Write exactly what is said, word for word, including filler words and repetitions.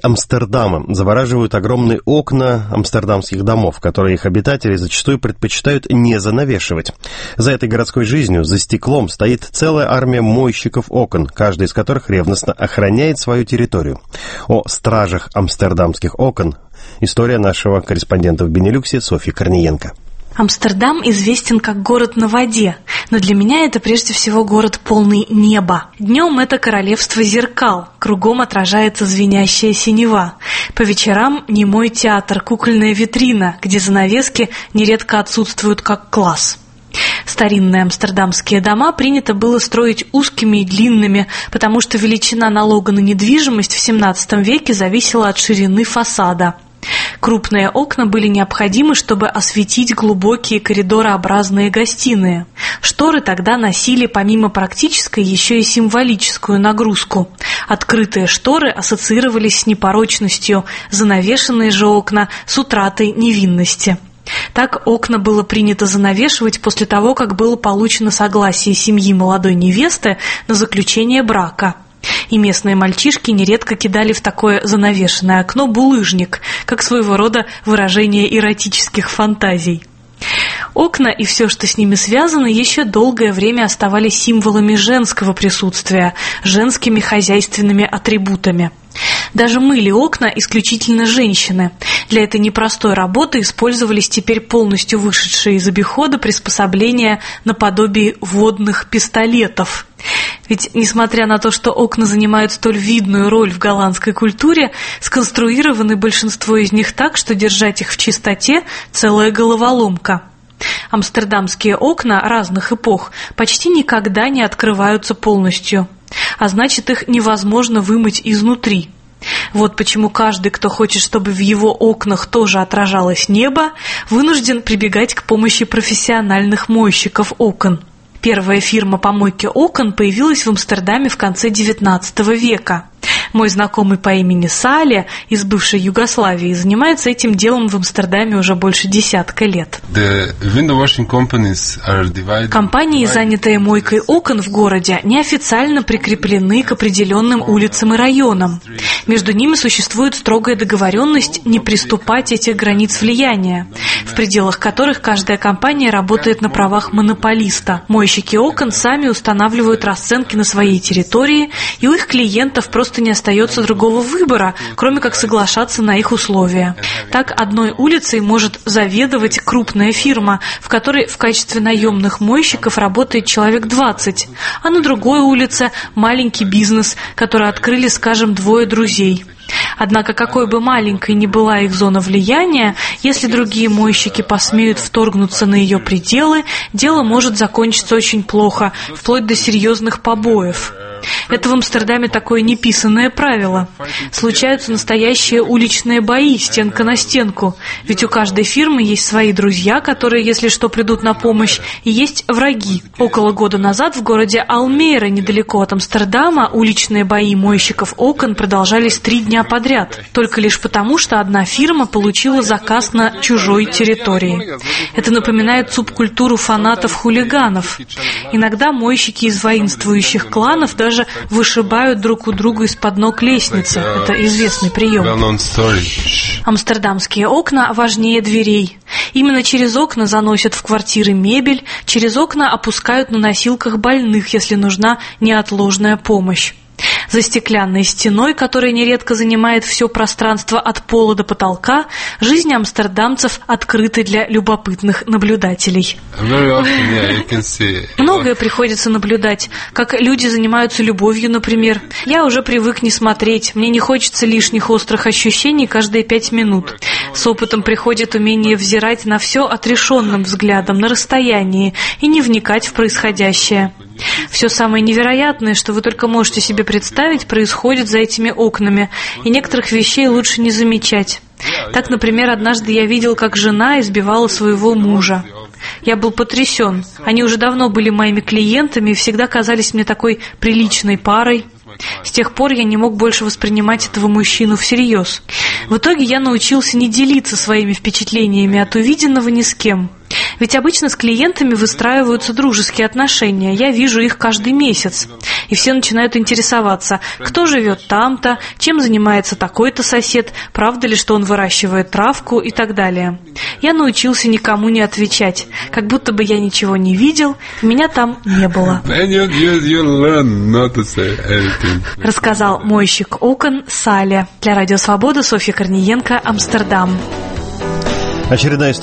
Амстердама завораживают огромные окна амстердамских домов, которые их обитатели зачастую предпочитают не занавешивать. За этой городской жизнью, за стеклом, стоит целая армия мойщиков окон, каждый из которых ревностно охраняет свою территорию. О стражах амстердамских окон история нашего корреспондента в Бенилюксе Софьи Корниенко. Амстердам известен как город на воде, но для меня это прежде всего город полный неба. Днем это королевство зеркал, кругом отражается звенящая синева. По вечерам немой театр, кукольная витрина, где занавески нередко отсутствуют как класс. Старинные амстердамские дома принято было строить узкими и длинными, потому что величина налога на недвижимость в семнадцатом веке зависела от ширины фасада. Крупные окна были необходимы, чтобы осветить глубокие коридорообразные гостиные. Шторы тогда носили помимо практической еще и символическую нагрузку. Открытые шторы ассоциировались с непорочностью, занавешенные же окна с утратой невинности. Так окна было принято занавешивать после того, как было получено согласие семьи молодой невесты на заключение брака. И местные мальчишки нередко кидали в такое занавешенное окно булыжник, как своего рода выражение эротических фантазий. Окна и все, что с ними связано, еще долгое время оставались символами женского присутствия, женскими хозяйственными атрибутами. Даже мыли окна исключительно женщины. Для этой непростой работы использовались теперь полностью вышедшие из обихода приспособления наподобие водных пистолетов. Ведь, несмотря на то, что окна занимают столь видную роль в голландской культуре, сконструированы большинство из них так, что держать их в чистоте – целая головоломка. Амстердамские окна разных эпох почти никогда не открываются полностью, а значит, их невозможно вымыть изнутри. Вот почему каждый, кто хочет, чтобы в его окнах тоже отражалось небо, вынужден прибегать к помощи профессиональных мойщиков окон. Первая фирма по мойке окон появилась в Амстердаме в конце девятнадцатого века. Мой знакомый по имени Сале из бывшей Югославии занимается этим делом в Амстердаме уже больше десятка лет. Компании, занятые мойкой окон в городе, неофициально прикреплены к определенным улицам и районам. Между ними существует строгая договоренность не приступать этих границ влияния, в пределах которых каждая компания работает на правах монополиста. Мойщики окон сами устанавливают расценки на своей территории, и у их клиентов просто не остается другого выбора, кроме как соглашаться на их условия. Так, одной улицей может заведовать крупная фирма, в которой в качестве наемных мойщиков работает человек двадцать, а на другой улице маленький бизнес, который открыли, скажем, двое друзей. Однако, какой бы маленькой ни была их зона влияния, если другие мойщики посмеют вторгнуться на ее пределы, дело может закончиться очень плохо, вплоть до серьезных побоев. Это в Амстердаме такое неписанное правило. Случаются настоящие уличные бои, стенка на стенку. Ведь у каждой фирмы есть свои друзья, которые, если что, придут на помощь, и есть враги. Около года назад в городе Алмейра, недалеко от Амстердама, уличные бои мойщиков окон продолжались три дня подряд. Только лишь потому, что одна фирма получила заказ на чужой территории. Это напоминает субкультуру фанатов-хулиганов. Иногда мойщики из воинствующих кланов даже вышибают друг у друга из-под ног лестницы. Это известный прием. Амстердамские окна важнее дверей. Именно через окна заносят в квартиры мебель, через окна опускают на носилках больных, если нужна неотложная помощь. За стеклянной стеной, которая нередко занимает все пространство от пола до потолка, жизнь амстердамцев открыта для любопытных наблюдателей. Многое приходится наблюдать, как люди занимаются любовью, например. Я уже привык не смотреть, мне не хочется лишних острых ощущений каждые пять минут. С опытом приходит умение взирать на все отрешенным взглядом, на расстоянии, и не вникать в происходящее. Все самое невероятное, что вы только можете себе представить, происходит за этими окнами, и некоторых вещей лучше не замечать. Так, например, однажды я видел, как жена избивала своего мужа. Я был потрясен. Они уже давно были моими клиентами и всегда казались мне такой приличной парой. С тех пор я не мог больше воспринимать этого мужчину всерьез. В итоге я научился не делиться своими впечатлениями от увиденного ни с кем. Ведь обычно с клиентами выстраиваются дружеские отношения, я вижу их каждый месяц. и все начинают интересоваться, кто живет там-то, чем занимается такой-то сосед, правда ли, что он выращивает травку и так далее. Я научился никому не отвечать, как будто бы я ничего не видел, меня там не было. Рассказал мойщик окон Сале. Для Радио Свобода Софья Корниенко, Амстердам. Очередная